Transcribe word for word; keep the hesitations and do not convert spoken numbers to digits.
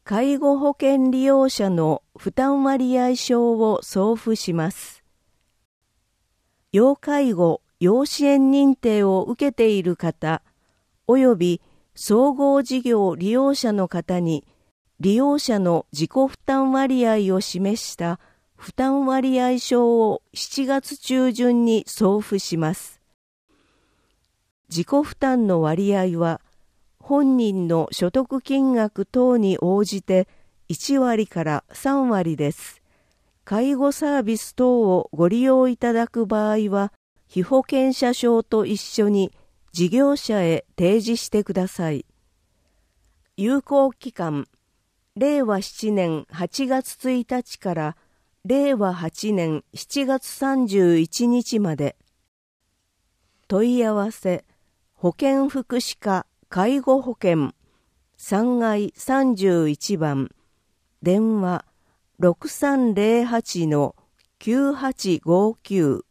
介護保険利用者の負担割合証を送付します。要介護・要支援認定を受けている方、および総合事業利用者の方に、利用者の自己負担割合を示した負担割合証をしちがつ中旬に送付します。自己負担の割合は、本人の所得金額等に応じていちわりからさんわりです。介護サービス等をご利用いただく場合は、被保険者証と一緒に事業者へ提示してください。有効期間、れいわしちねんはちがつついたちかられいわはちねんしちがつさんじゅういちにちまで。問い合わせ、保健福祉課介護保険さんがいさんじゅういちばん、電話 ろくさんぜろはちのきゅうはちごきゅう